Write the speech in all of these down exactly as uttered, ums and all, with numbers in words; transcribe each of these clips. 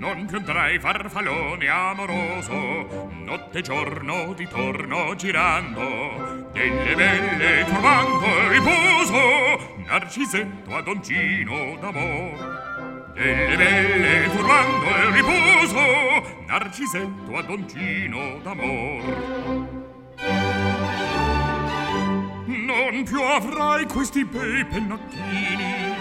non più andrai farfallone amoroso, notte e giorno di torno girando, delle belle trovando il riposo, Narcisetto adoncino d'amor. Delle belle turbando il riposo, Narcisetto adoncino d'amor. Non più avrai questi bei pennacchini,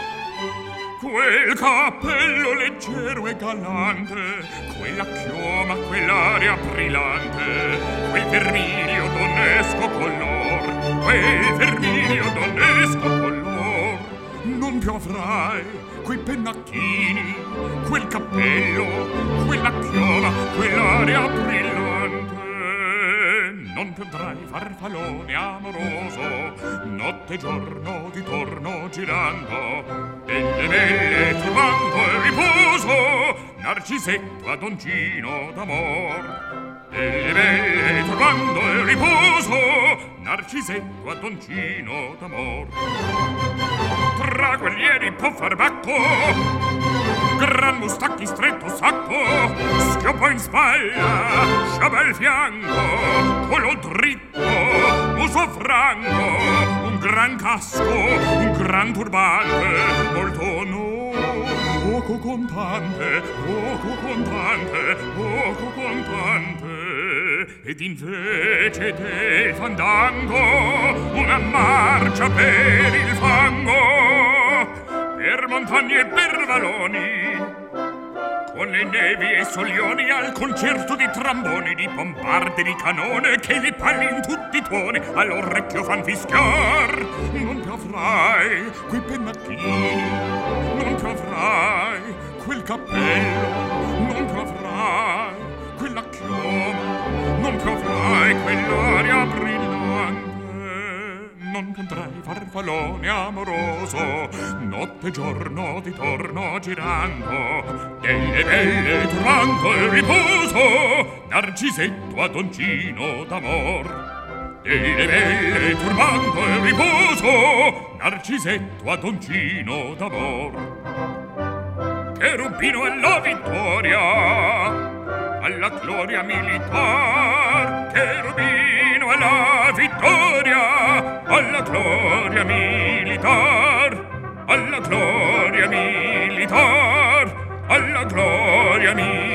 quel cappello leggero e galante, quella chioma, quell'aria brillante, quel vermiglio donnesco color, quel vermiglio donnesco color. Non più avrai quei pennacchini, quel cappello, quella chioma, quell'aria brillante. Non più andrai farfallone amoroso, notte e giorno di torno girando, delle belle trovando il riposo, Narcisetto adoncino d'amor. Delle belle trovando il riposo, Narcisetto adoncino d'amor. Tra guerrieri può far bacco, gran mustacchi stretto sacco, schioppo in spalla, sciaba al fianco, collo dritto, muso franco, un gran casco, un gran turbante, molto no, poco contante, poco contante, poco contante. Ed invece del fandango una marcia per il fango, per montagne e per valoni, con le nevi e solioni, al concerto di tramboni, di bombarde, di canone, che le palle in tutti i tuoni all'orecchio fan fischiar. Non più avrai quei pennacchini, non più avrai quel cappello, non più avrai quella chioma, non più avrai quell'aria brillante. Non più andrai farfallone amoroso, notte e giorno di torno girando, delle belle trovando il riposo, Narcisetto adoncino d'amor. Delle belle turbando il riposo, Narcisetto adoncino d'amor. Cherubino alla vittoria, alla gloria militar, cherubino alla vittoria, alla gloria militar, alla gloria militar, alla gloria militar.